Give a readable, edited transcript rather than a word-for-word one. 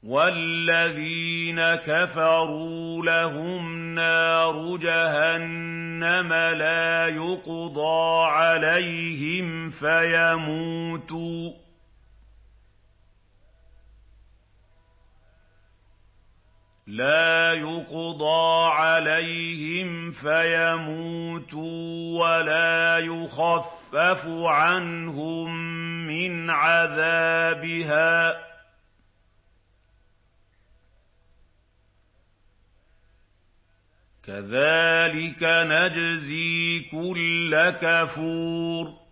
وَالَّذِينَ كَفَرُوا لَهُمْ نَارُ جَهَنَّمَ لَا يُقْضَىٰ عَلَيْهِمْ فَيَمُوتُوا وَلَا يُخَفَّفُ عَنْهُم مِّنْ عَذَابِهَا ۚ كَذَٰلِكَ نَجْزِي كُلَّ كَفُورٍ